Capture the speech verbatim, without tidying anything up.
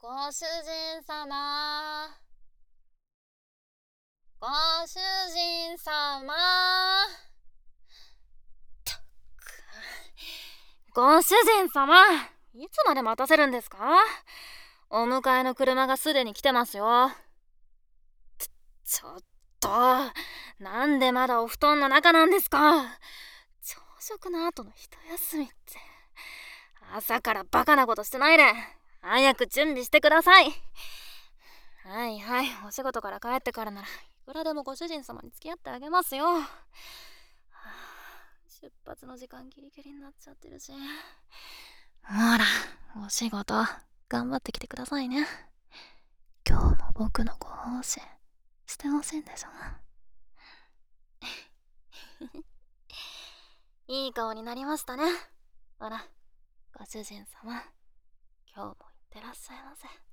ご主人様、ご主人様。ったく。ご主人様、いつまで待たせるんですか？お迎えの車がすでに来てますよ。ちちょっと、なんでまだお布団の中なんですか？朝食の後の一休みって。朝からバカなことしてないで、早く準備してください。はいはい、お仕事から帰ってからならいくらでもご主人様に付き合ってあげますよ。はあ、出発の時間ギリギリになっちゃってるし。ほら、お仕事頑張ってきてくださいね。今日も僕のご奉仕してほしいんでしょ。いい顔になりましたね。ほら、ご主人様、今日もいってらっしゃいませ。